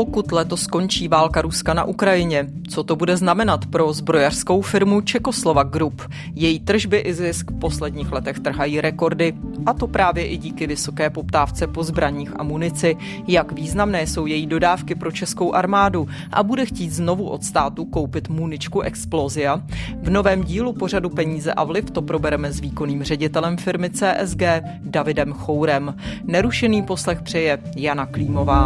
pokud letos skončí válka Ruska na Ukrajině. Co to bude znamenat pro zbrojařskou firmu Czechoslovak Group? Její tržby i zisk v posledních letech trhají rekordy, a to právě i díky vysoké poptávce po zbraních a munici. Jak významné jsou její dodávky pro českou armádu a bude chtít znovu od státu koupit muničku Explosia? V novém dílu pořadu Peníze a vliv to probereme s výkonným ředitelem firmy CSG Davidem Chourem. Nerušený poslech přeje Jana Klímová.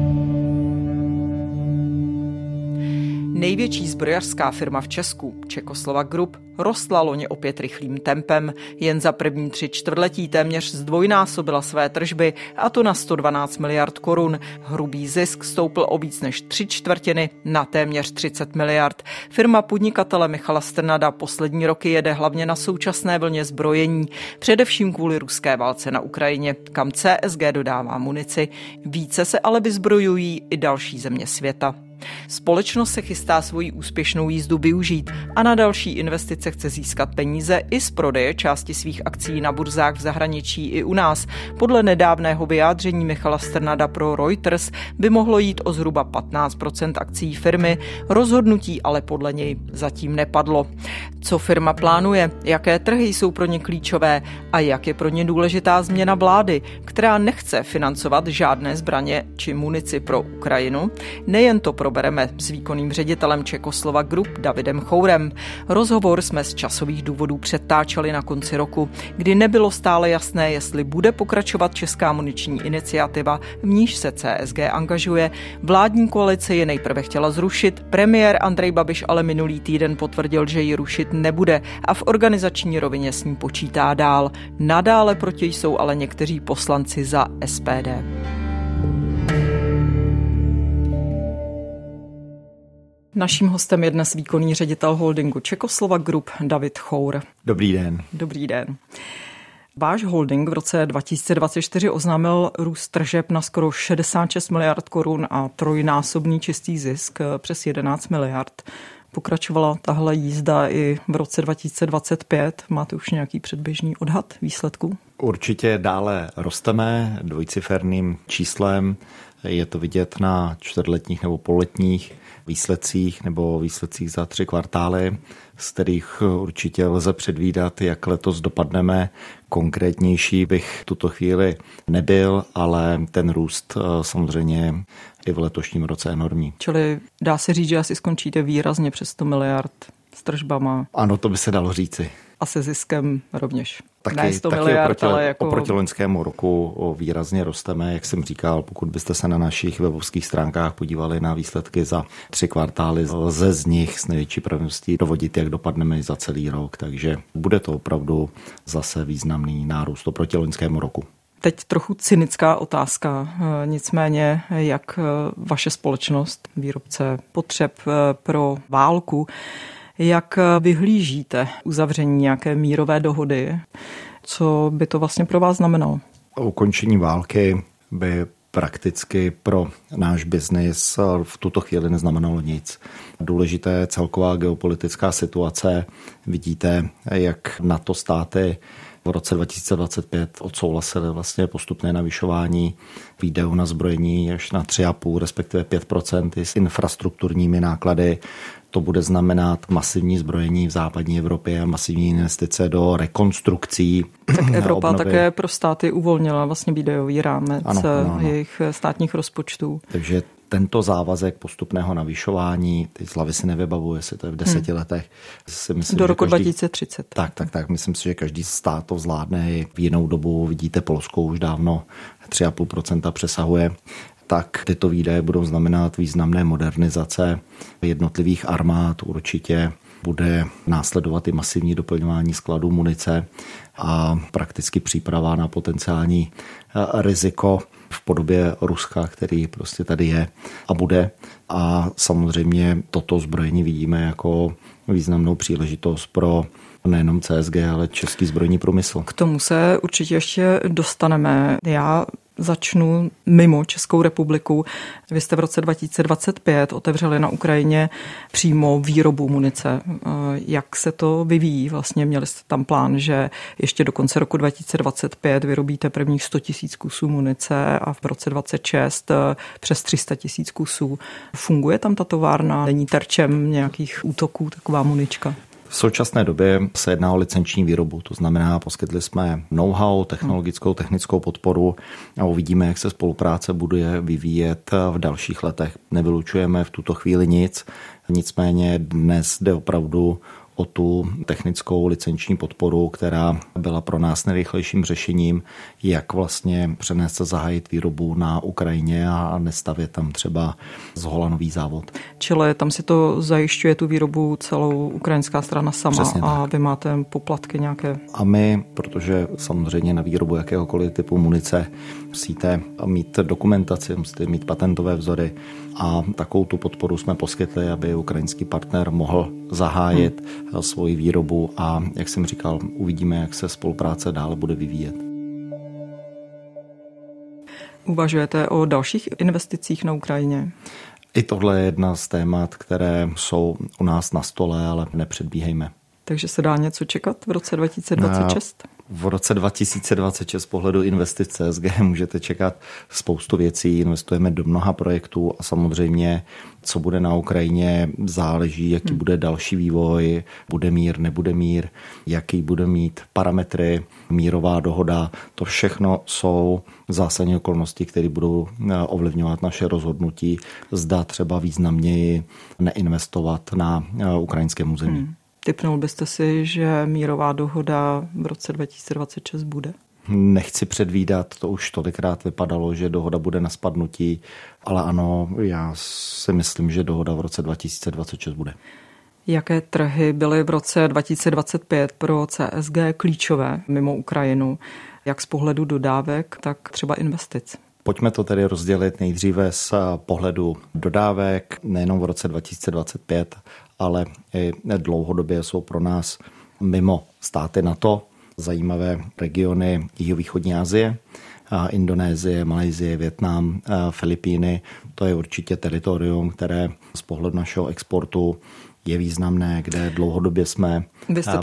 Největší zbrojařská firma v Česku, Czechoslovak Group, rostla loni opět rychlým tempem. Jen za první 3 čtvrtletí téměř zdvojnásobila své tržby, a to na 112 miliard korun. Hrubý zisk stoupl o víc než 3/4 na téměř 30 miliard. Firma podnikatele Michala Strnada poslední roky jede hlavně na současné vlně zbrojení, především kvůli ruské válce na Ukrajině, kam CSG dodává munici. Více se ale vyzbrojují i další země světa. Společnost se chystá svoji úspěšnou jízdu využít a na další investice chce získat peníze i z prodeje části svých akcií na burzách v zahraničí i u nás. Podle nedávného vyjádření Michala Strnada pro Reuters by mohlo jít o zhruba 15% akcií firmy. Rozhodnutí ale podle něj zatím nepadlo. Co firma plánuje, jaké trhy jsou pro ně klíčové a jak je pro ně důležitá změna vlády, která nechce financovat žádné zbraně či munici pro Ukrajinu? Nejen to probereme s výkonným ředitelem Czechoslovak Group Davidem Chourem. Rozhovor jsme z časových důvodů přetáčeli na konci roku, kdy nebylo stále jasné, jestli bude pokračovat česká muniční iniciativa, v níž se CSG angažuje. Vládní koalice je nejprve chtěla zrušit, premiér Andrej Babiš ale minulý týden potvrdil, že ji rušit nebude a v organizační rovině s ní počítá dál. Nadále proti jsou ale někteří poslanci za SPD. Naším hostem je dnes výkonný ředitel holdingu Czechoslovak Group David Chour. Dobrý den. Dobrý den. Váš holding v roce 2024 oznámil růst tržeb na skoro 66 miliard korun a trojnásobný čistý zisk přes 11 miliard. Pokračovala tahle jízda i v roce 2025. Máte už nějaký předběžný odhad výsledků? Určitě dále rosteme dvojciferným číslem. Je to vidět na čtvrtletních nebo pololetních výsledcích nebo výsledcích za 3 kvartály, z kterých určitě lze předvídat, jak letos dopadneme. Konkrétnější bych tuto chvíli nebyl, ale ten růst samozřejmě i v letošním roce enormní. Čili dá se říct, že asi skončíte výrazně přes 100 miliard s tržbama. Ano, to by se dalo říci. A se ziskem rovněž. Taky oproti loňskému roku výrazně rosteme. Jak jsem říkal, pokud byste se na našich webovských stránkách podívali na výsledky za 3 kvartály, lze z nich s největší pravděpodobností dovodit, jak dopadneme i za celý rok. Takže bude to opravdu zase významný nárůst oproti loňskému roku. Teď trochu cynická otázka, nicméně jak vaše společnost, výrobce potřeb pro válku, jak vyhlížíte uzavření nějaké mírové dohody? Co by to vlastně pro vás znamenalo? Ukončení války by prakticky pro náš biznis v tuto chvíli neznamenalo nic. Důležité je celková geopolitická situace. Vidíte, jak NATO státy v roce 2025 odsouhlasili vlastně postupné navyšování výdajů na zbrojení až na 3,5, respektive 5% s infrastrukturními náklady. To bude znamenat masivní zbrojení v západní Evropě a masivní investice do rekonstrukcí. Tak Evropa také pro státy uvolnila vlastně výdajový rámec jejich státních rozpočtů. Takže tento závazek postupného navyšování, ty z hlavy si nevybavuji, jestli to je v 10 letech. Myslím, do roku 2030. Tak. Myslím si, že každý stát to zvládne i v jinou dobu. Vidíte, Polsko už dávno 3,5% přesahuje. Tak tyto výdaje budou znamenat významné modernizace jednotlivých armád. Určitě bude následovat i masivní doplňování skladů munice a prakticky příprava na potenciální riziko v podobě Ruska, který prostě tady je a bude. A samozřejmě toto zbrojení vidíme jako významnou příležitost pro nejenom CSG, ale český zbrojní průmysl. K tomu se určitě ještě dostaneme. Já začnu mimo Českou republiku. Vy jste v roce 2025 otevřeli na Ukrajině přímo výrobu munice. Jak se to vyvíjí? Vlastně měli jste tam plán, že ještě do konce roku 2025 vyrobíte prvních 100 000 kusů munice a v roce 2026 přes 300 000 kusů. Funguje tam ta továrna? Není terčem nějakých útoků taková munička? V současné době se jedná o licenční výrobu, to znamená, poskytli jsme know-how, technickou podporu a uvidíme, jak se spolupráce bude vyvíjet v dalších letech. Nevylučujeme v tuto chvíli nic, nicméně dnes jde opravdu o tu technickou licenční podporu, která byla pro nás nejrychlejším řešením, jak vlastně přenést a zahájit výrobu na Ukrajině a nestavět tam třeba zhola nový závod. Čili tam si to zajišťuje tu výrobu celou ukrajinská strana sama. Přesně a tak. Vy máte poplatky nějaké? A my, protože samozřejmě na výrobu jakéhokoliv typu munice musíte mít dokumentaci, musíte mít patentové vzory a takovou tu podporu jsme poskytli, aby ukrajinský partner mohl zahájit svoji výrobu a, jak jsem říkal, uvidíme, jak se spolupráce dále bude vyvíjet. Uvažujete o dalších investicích na Ukrajině? I tohle je jedna z témat, které jsou u nás na stole, ale nepředbíhejme. Takže se dá něco čekat v roce 2026? V roce 2026 z pohledu investic CSG můžete čekat spoustu věcí, investujeme do mnoha projektů a samozřejmě, co bude na Ukrajině, záleží, jaký bude další vývoj, bude mír, nebude mír, jaký bude mít parametry, mírová dohoda, to všechno jsou zásadní okolnosti, které budou ovlivňovat naše rozhodnutí, zda třeba významněji neinvestovat na ukrajinském území. Tipnul byste si, že mírová dohoda v roce 2026 bude? Nechci předvídat, to už tolikrát vypadalo, že dohoda bude na spadnutí, ale ano, já si myslím, že dohoda v roce 2026 bude. Jaké trhy byly v roce 2025 pro CSG klíčové mimo Ukrajinu, jak z pohledu dodávek, tak třeba investic? Pojďme to tedy rozdělit nejdříve z pohledu dodávek, nejenom v roce 2025, ale i dlouhodobě jsou pro nás mimo státy NATO zajímavé regiony jihovýchodní Asie, Indonésie, Malajsie, Vietnam, Filipíny. To je určitě teritorium, které z pohledu našeho exportu je významné, kde dlouhodobě jsme. Vy jste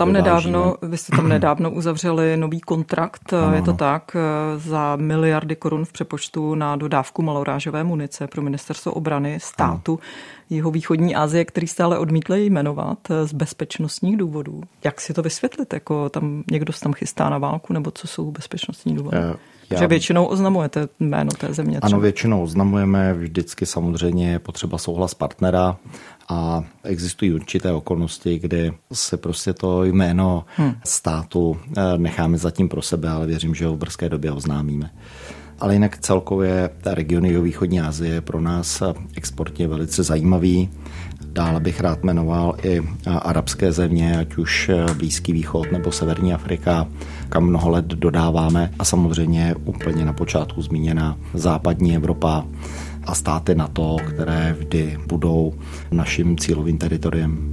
tam nedávno uzavřeli nový kontrakt, ano, je to tak, za miliardy korun v přepočtu na dodávku malorážové munice pro ministerstvo obrany státu jihovýchodní Asie, který stále odmítli jmenovat z bezpečnostních důvodů. Jak si to vysvětlit? Jako tam někdo se tam chystá na válku, nebo co jsou bezpečnostní důvody? Že většinou oznamujete jméno té země. Třeba. Ano, většinou oznamujeme, vždycky samozřejmě je potřeba souhlas partnera a existují určité okolnosti, kdy se prostě to jméno státu necháme zatím pro sebe, ale věřím, že ho v brzké době oznámíme. Ale jinak celkově regiony jihovýchodní Asie je pro nás exportně velice zajímavý. Dále bych rád jmenoval i arabské země, ať už Blízký východ nebo Severní Afrika, kam mnoho let dodáváme a samozřejmě úplně na počátku zmíněná západní Evropa a státy NATO, které vždy budou naším cílovým teritoriem.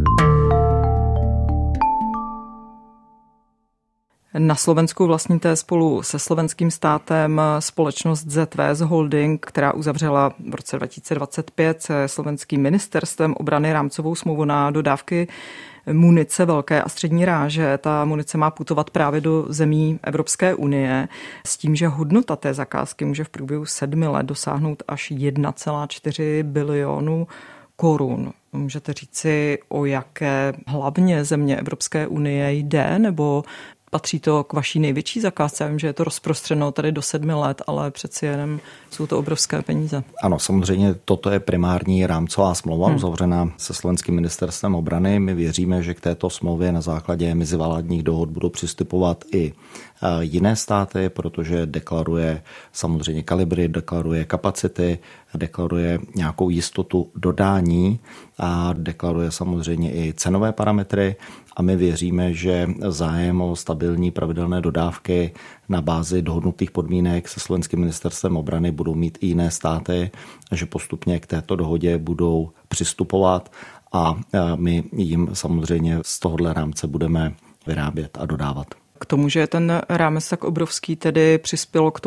Na Slovensku vlastníte spolu se slovenským státem společnost ZVS Holding, která uzavřela v roce 2025 se slovenským ministerstvem obrany rámcovou smlouvu na dodávky munice velké a střední ráže. Ta munice má putovat právě do zemí Evropské unie s tím, že hodnota té zakázky může v průběhu 7 let dosáhnout až 1,4 bilionu korun. Můžete říci, o jaké hlavně země Evropské unie jde, nebo patří to k vaší největší zakázce? Já vím, že je to rozprostřeno tady do 7 let, ale přeci jenom jsou to obrovské peníze. Ano, samozřejmě toto je primární rámcová smlouva uzavřená se slovenským ministerstvem obrany. My věříme, že k této smlouvě na základě mezivládních dohod budou přistupovat i jiné státy, protože deklaruje samozřejmě kalibry, deklaruje kapacity, deklaruje nějakou jistotu dodání a deklaruje samozřejmě i cenové parametry. A my věříme, že zájem o stabilní pravidelné dodávky na bázi dohodnutých podmínek se slovenským ministerstvem obrany budou mít i jiné státy, že postupně k této dohodě budou přistupovat a my jim samozřejmě z tohohle rámce budeme vyrábět a dodávat. K tomu, že je ten rámec tak obrovský, tedy přispělo k tomu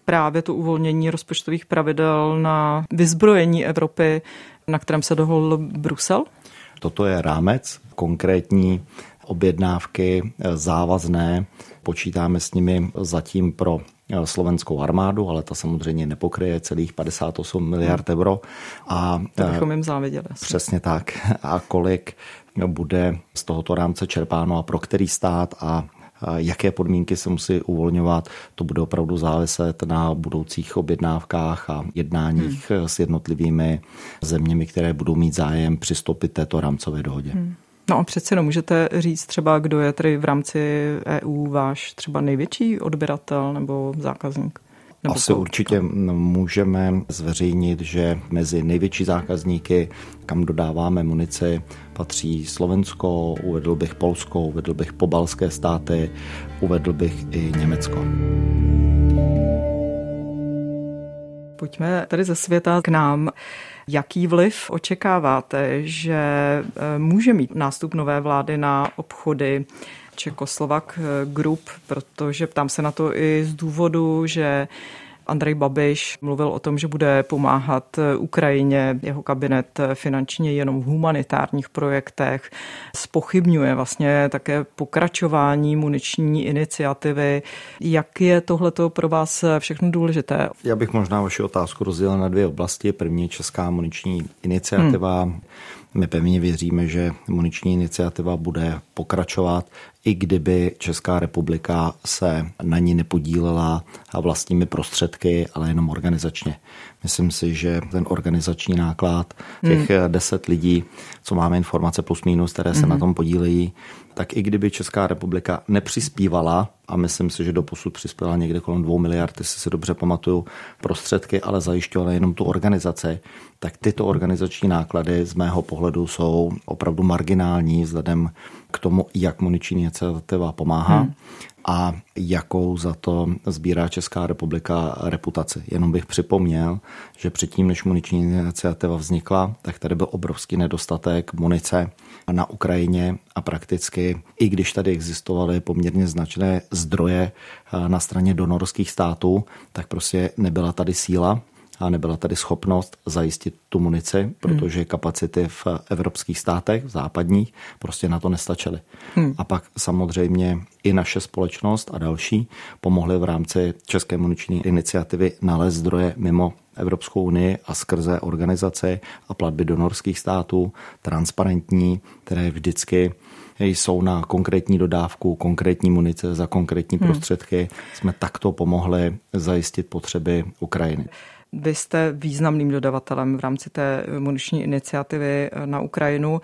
právě to uvolnění rozpočtových pravidel na vyzbrojení Evropy, na kterém se dohodl Brusel? Toto je rámec, konkrétní objednávky závazné. Počítáme s nimi zatím pro slovenskou armádu, ale ta samozřejmě nepokryje celých 58 miliard euro. A to bychom jim záviděli. Přesně tak. A kolik bude z tohoto rámce čerpáno a pro který stát a jaké podmínky se musí uvolňovat, to bude opravdu záviset na budoucích objednávkách a jednáních s jednotlivými zeměmi, které budou mít zájem přistoupit této rámcové dohodě. No a přece no, můžete říct třeba, kdo je tedy v rámci EU váš třeba největší odběratel nebo zákazník? Nebo asi určitě můžeme zveřejnit, že mezi největší zákazníky, kam dodáváme munici, patří Slovensko, uvedl bych Polsko, uvedl bych pobaltské státy, uvedl bych i Německo. Pojďme tady ze světa k nám. Jaký vliv očekáváte, že může mít nástup nové vlády na obchody Czechoslovak Group, protože ptám se na to i z důvodu, že Andrej Babiš mluvil o tom, že bude pomáhat Ukrajině, jeho kabinet finančně jenom v humanitárních projektech, zpochybňuje vlastně také pokračování muniční iniciativy. Jak je tohleto pro vás všechno důležité? Já bych možná vaši otázku rozdělil na dvě oblasti. První je Česká muniční iniciativa. My pevně věříme, že muniční iniciativa bude pokračovat, i kdyby Česká republika se na ní nepodílela vlastními prostředky, ale jenom organizačně. Myslím si, že ten organizační náklad, těch 10 lidí, co máme informace plus minus, které se na tom podílejí, tak i kdyby Česká republika nepřispívala, a myslím si, že doposud přispěla někde kolem 2 miliard, jestli si dobře pamatuju, prostředky, ale zajišťovala jenom tu organizaci, tak tyto organizační náklady z mého pohledu jsou opravdu marginální vzhledem k tomu, jak muniční iniciativa pomáhá a jakou za to sbírá Česká republika reputaci. Jenom bych připomněl, že předtím, než muniční iniciativa vznikla, tak tady byl obrovský nedostatek munice na Ukrajině a prakticky, i když tady existovaly poměrně značné zdroje na straně donorských států, tak prostě nebyla tady síla a nebyla tady schopnost zajistit tu munici, protože kapacity v evropských státech, v západních, prostě na to nestačily. A pak samozřejmě i naše společnost a další pomohly v rámci České muniční iniciativy nalézt zdroje mimo Evropskou unii a skrze organizace a platby donorských států, transparentní, které vždycky jsou na konkrétní dodávku, konkrétní munice za konkrétní prostředky. Jsme takto pomohli zajistit potřeby Ukrajiny. Vy jste významným dodavatelem v rámci té muniční iniciativy na Ukrajinu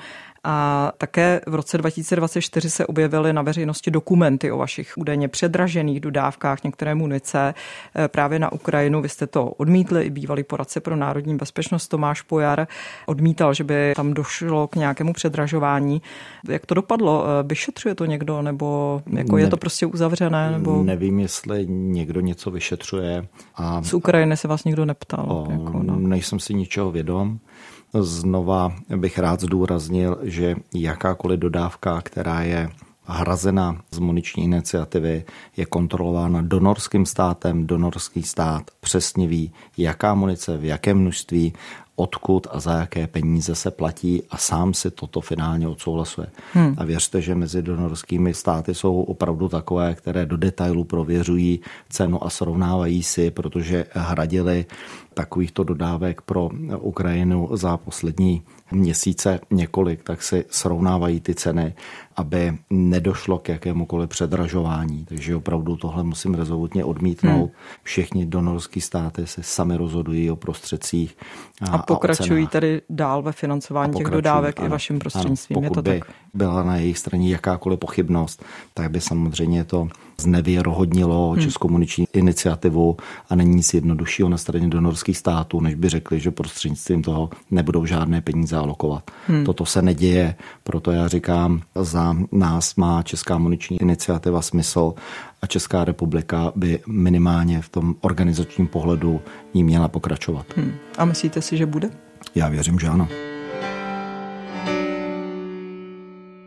a také v roce 2024 se objevily na veřejnosti dokumenty o vašich údajně předražených dodávkách některé munice právě na Ukrajinu. Vy jste to odmítli, i bývalý poradce pro národní bezpečnost Tomáš Pojar odmítal, že by tam došlo k nějakému předražování. Jak to dopadlo? Vyšetřuje to někdo, nebo jako je to prostě uzavřené? Nebo... Nevím, jestli někdo něco vyšetřuje. A z Ukrajiny se vás nikdo neptal? Nejsem si ničeho vědom. Znova bych rád zdůraznil, že jakákoliv dodávka, která je hrazena z muniční iniciativy, je kontrolována donorským státem. Donorský stát přesně ví, jaká munice, v jakém množství, odkud a za jaké peníze se platí a sám si toto finálně odsouhlasuje. A věřte, že mezi donorskými státy jsou opravdu takové, které do detailu prověřují cenu a srovnávají si, protože hradili takovýchto dodávek pro Ukrajinu za poslední měsíce několik, tak si srovnávají ty ceny, aby nedošlo k jakémukoliv předražování. Takže opravdu tohle musím rezolutně odmítnout. Všichni donorský státy se sami rozhodují o prostředcích a pokračují tady dál ve financování těch dodávek i vaším prostřednictvím. Pokud by byla na jejich straně jakákoliv pochybnost, tak by samozřejmě to znevěrohodnilo Českou muniční iniciativu a není nic jednoduššího na straně donorských států, než by řekli, že prostřednictvím toho nebudou žádné peníze alokovat. Toto se neděje, proto já říkám, za nás má Česká muniční iniciativa smysl a Česká republika by minimálně v tom organizačním pohledu ní měla pokračovat. A myslíte si, že bude? Já věřím, že ano.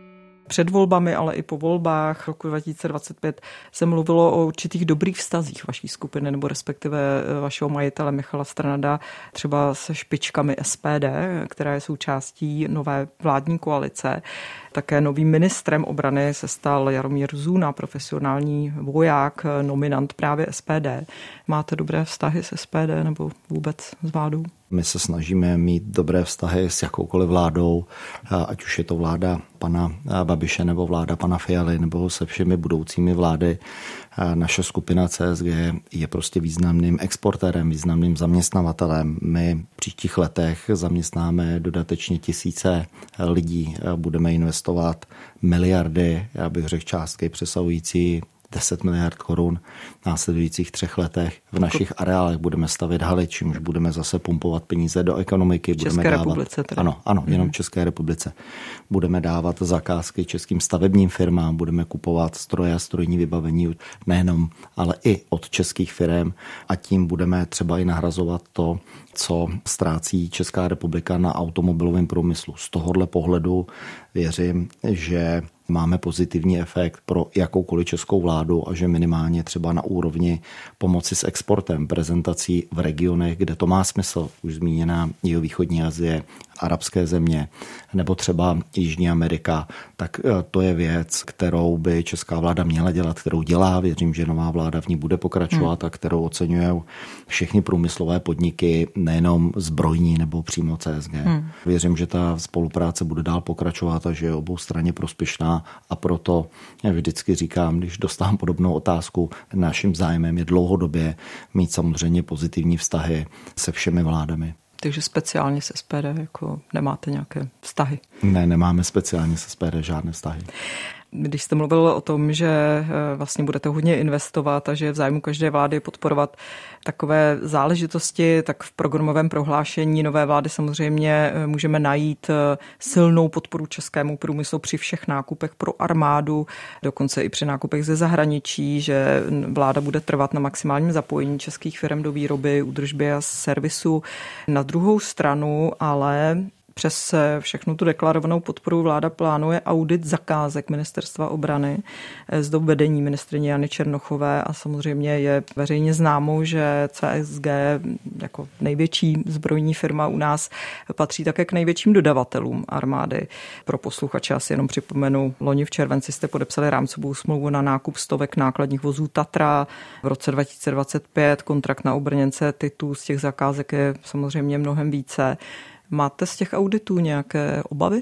Před volbami, ale i po volbách roku 2025 se mluvilo o určitých dobrých vztazích vaší skupiny, nebo respektive vašeho majitele Michala Strnada, třeba se špičkami SPD, která je součástí nové vládní koalice. Také novým ministrem obrany se stal Jaromír Zůna, profesionální voják, nominant právě SPD. Máte dobré vztahy s SPD nebo vůbec s vládou? My se snažíme mít dobré vztahy s jakoukoliv vládou, ať už je to vláda pana Babiše nebo vláda pana Fialy nebo se všemi budoucími vlády. Naše skupina CSG je prostě významným exportérem, významným zaměstnavatelem. My v příštích letech zaměstnáme dodatečně tisíce lidí, budeme investovat miliardy, já bych řekl částky přesahující 10 miliard korun v následujících 3 letech. V našich areálech budeme stavět haly, čímž budeme zase pumpovat peníze do ekonomiky. České republice teda. Ano, jenom České republice. Budeme dávat zakázky českým stavebním firmám, budeme kupovat stroje a strojní vybavení nejenom, ale i od českých firm a tím budeme třeba i nahrazovat to, co ztrácí Česká republika na automobilovém průmyslu. Z tohohle pohledu věřím, že máme pozitivní efekt pro jakoukoliv českou vládu a že minimálně třeba na úrovni pomoci s exportem, prezentací v regionech, kde to má smysl, už zmíněná jihovýchodní Asie, arabské země nebo třeba Jižní Amerika, tak to je věc, kterou by česká vláda měla dělat, kterou dělá. Věřím, že nová vláda v ní bude pokračovat a kterou oceňují všechny průmyslové podniky, nejenom zbrojní nebo přímo CSG. Věřím, že ta spolupráce bude dál pokračovat a že je obou straně prospěšná a proto vždycky říkám, když dostávám podobnou otázku, naším zájmem je dlouhodobě mít samozřejmě pozitivní vztahy se všemi vládami. Takže speciálně se SPD jako nemáte nějaké vztahy? Ne, nemáme speciálně se SPD žádné vztahy. Když jste mluvil o tom, že vlastně budete hodně investovat a že je v zájmu každé vlády podporovat takové záležitosti, tak v programovém prohlášení nové vlády samozřejmě můžeme najít silnou podporu českému průmyslu při všech nákupech pro armádu, dokonce i při nákupech ze zahraničí, že vláda bude trvat na maximálním zapojení českých firm do výroby, údržby a servisu. Na druhou stranu ale přes všechnu tu deklarovanou podporu vláda plánuje audit zakázek Ministerstva obrany z dob vedení ministryně Jany Černochové a samozřejmě je veřejně známo, že CSG jako největší zbrojní firma u nás patří také k největším dodavatelům armády. Pro posluchače asi jenom připomenu, loni v červenci jste podepsali rámcovou smlouvu na nákup stovek nákladních vozů Tatra. V roce 2025 kontrakt na obrněnce Titu, z těch zakázek je samozřejmě mnohem více. Máte z těch auditů nějaké obavy?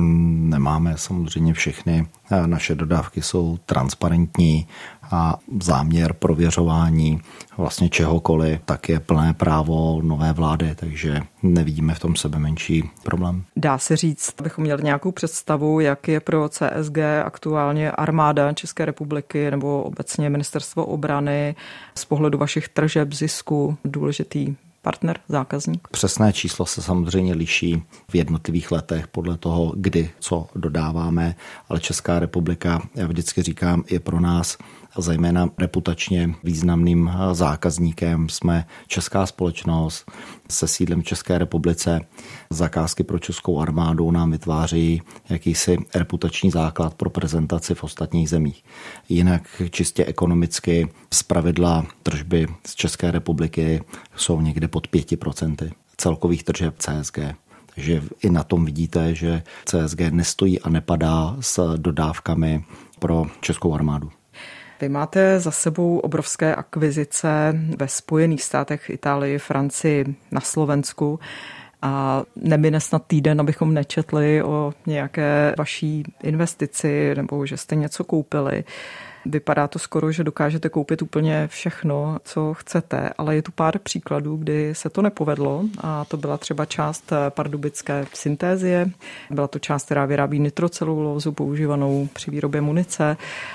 Nemáme samozřejmě všechny. Naše dodávky jsou transparentní a záměr prověřování vlastně čehokoliv, tak je plné právo nové vlády, takže nevidíme v tom sebe menší problém. Dá se říct, abychom měli nějakou představu, jak je pro CSG aktuálně armáda České republiky nebo obecně Ministerstvo obrany z pohledu vašich tržeb, zisku důležitý partner, zákazník? Přesné číslo se samozřejmě liší v jednotlivých letech podle toho, kdy co dodáváme, ale Česká republika, já vždycky říkám, je pro nás zejména reputačně významným zákazníkem. Jsme česká společnost se sídlem v České republice. Zakázky pro českou armádu nám vytváří jakýsi reputační základ pro prezentaci v ostatních zemích. Jinak čistě ekonomicky zpravidla tržby z České republiky jsou někde pod 5% celkových tržeb CSG. Takže i na tom vidíte, že CSG nestojí a nepadá s dodávkami pro českou armádu. Vy máte za sebou obrovské akvizice ve Spojených státech, Itálii, Francii, na Slovensku a nemine snad týden, abychom nečetli o nějaké vaší investici nebo že jste něco koupili. Vypadá to skoro, že dokážete koupit úplně všechno, co chcete, ale je tu pár příkladů, kdy se to nepovedlo a to byla třeba část pardubické syntézie, byla to část, která vyrábí nitrocelulózu používanou při výrobě munice.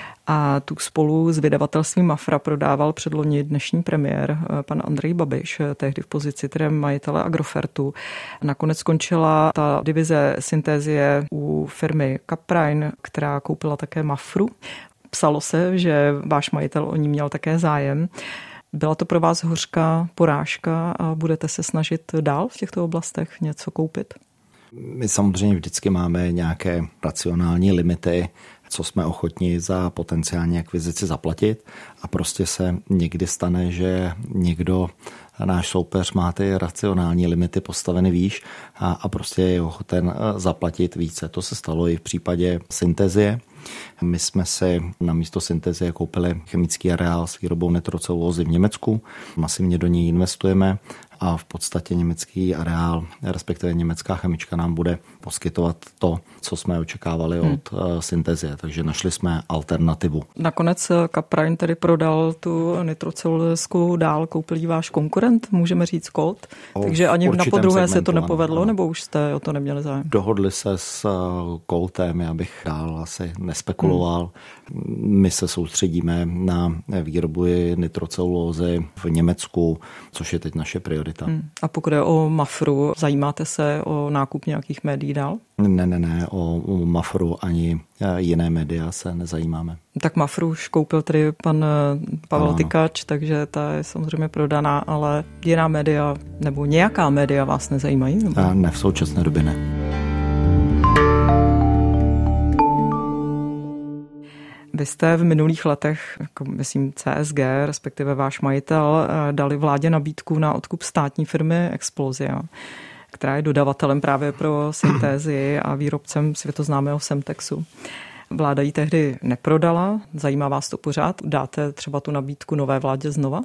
A tu spolu s vydavatelstvím Mafra prodával předloni dnešní premiér pan Andrej Babiš, tehdy v pozici tedy majitele Agrofertu. Nakonec skončila ta divize syntézie u firmy Caprine, která koupila také Mafru. Psalo se, že váš majitel o ní měl také zájem. Byla to pro vás hořká porážka a budete se snažit dál v těchto oblastech něco koupit? My samozřejmě vždycky máme nějaké racionální limity, co jsme ochotni za potenciální akvizici zaplatit a prostě se někdy stane, že někdo, náš soupeř, má ty racionální limity postaveny výš a prostě je ochoten zaplatit více. To se stalo i v případě Synthesie. My jsme si na místo Synthesie koupili chemický areál s výrobou nitrocelulózy v Německu. Masivně do něj investujeme a v podstatě německý areál, respektive německá chemička nám bude poskytovat to, co jsme očekávali od Synthesie. Takže našli jsme alternativu. Nakonec Kaprain tedy prodal tu nitrocelulózku dál, koupil ji váš konkurent, můžeme říct Colt. Takže ani na podruhé se to nepovedlo, nebo už jste o to neměli zájem? Dohodli se s Coltem, já bych dál asi nespekuloval. My se soustředíme na výrobu nitrocelulózy v Německu, což je teď naše priorita. A pokud je o Mafru, zajímáte se o nákup nějakých médií dál? Ne, o Mafru ani jiné média se nezajímáme. Tak Mafru už koupil tedy pan Pavel Tykač, takže ta je samozřejmě prodaná, ale jiná média nebo nějaká média vás nezajímají? Nebo? Ne, v současné době ne. Vy jste v minulých letech, jako myslím CSG, respektive váš majitel, dali vládě nabídku na odkup státní firmy Explosia, která je dodavatelem právě pro Synthesii a výrobcem světoznámého Semtexu. Vláda ji tehdy neprodala, zajímá vás to pořád? Dáte třeba tu nabídku nové vládě znova?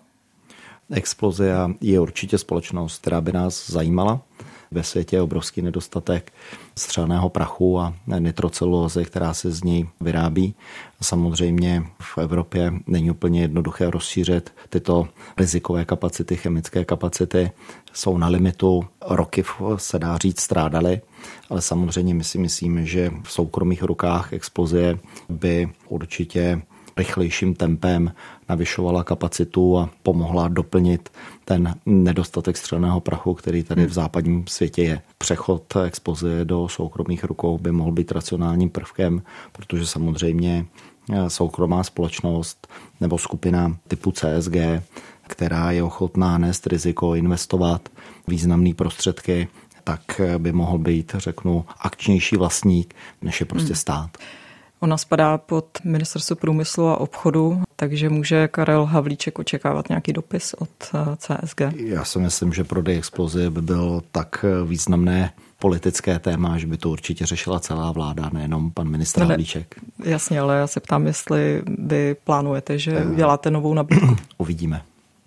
Explosia je určitě společnost, která by nás zajímala. Ve světě je obrovský nedostatek střelného prachu a nitrocelulózy, která se z něj vyrábí. Samozřejmě v Evropě není úplně jednoduché rozšířit tyto rizikové kapacity, chemické kapacity. Jsou na limitu, roky se dá říct strádaly, ale samozřejmě my si myslíme, že v soukromých rukách Explosie by určitě rychlejším tempem navyšovala kapacitu a pomohla doplnit ten nedostatek střelného prachu, který tady v západním světě je. Přechod Explosie do soukromých rukou by mohl být racionálním prvkem, protože samozřejmě soukromá společnost nebo skupina typu CSG, která je ochotná nést riziko, investovat významné prostředky, tak by mohl být, řeknu, akčnější vlastník, než je prostě stát. Ona spadá pod Ministerstvo průmyslu a obchodu, takže může Karel Havlíček očekávat nějaký dopis od CSG? Já si myslím, že prodej Explosie by byl tak významné politické téma, že by to určitě řešila celá vláda, nejenom pan ministr Havlíček. Jasně, ale já se ptám, jestli vy plánujete, že uděláte novou nabídku. Uvidíme.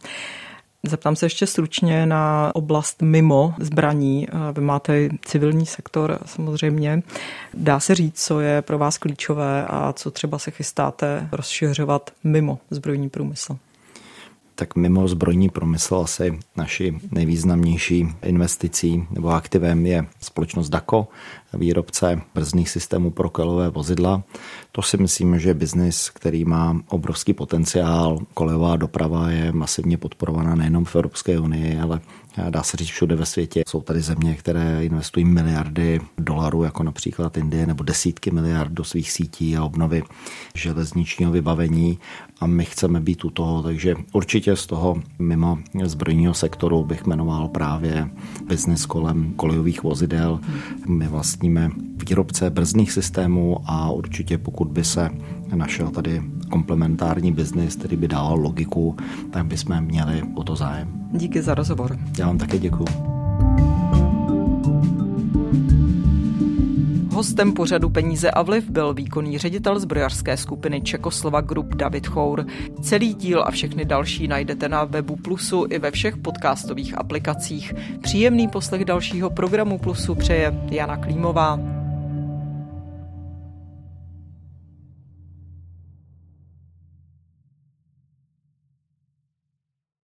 Zeptám se ještě stručně na oblast mimo zbraní. Vy máte civilní sektor samozřejmě. Dá se říct, co je pro vás klíčové a co třeba se chystáte rozšiřovat mimo zbrojní průmysl? Tak mimo zbrojní průmysl asi naší nejvýznamnější investicí nebo aktivem je společnost DACO, výrobce brzdných systémů pro kolejové vozidla. To si myslím, že je biznis, který má obrovský potenciál. Kolejová doprava je masivně podporovaná nejenom v Evropské unii, ale dá se říct všude ve světě. Jsou tady země, které investují miliardy dolarů, jako například Indie, nebo desítky miliard do svých sítí a obnovy železničního vybavení a my chceme být u toho, takže určitě z toho mimo zbrojního sektoru bych jmenoval právě biznis kolem kolejových vozidel. My vlastníme výrobce brzdných systémů a určitě pokud by se našel tady komplementární biznis, který by dával logiku, tak bychom měli o to zájem. Díky za rozhovor. Já vám také děkuju. Hostem pořadu Peníze a vliv byl výkonný ředitel zbrojařské skupiny Czechoslovak Group David Chour. Celý díl a všechny další najdete na webu Plusu i ve všech podcastových aplikacích. Příjemný poslech dalšího programu Plusu přeje Jana Klímová.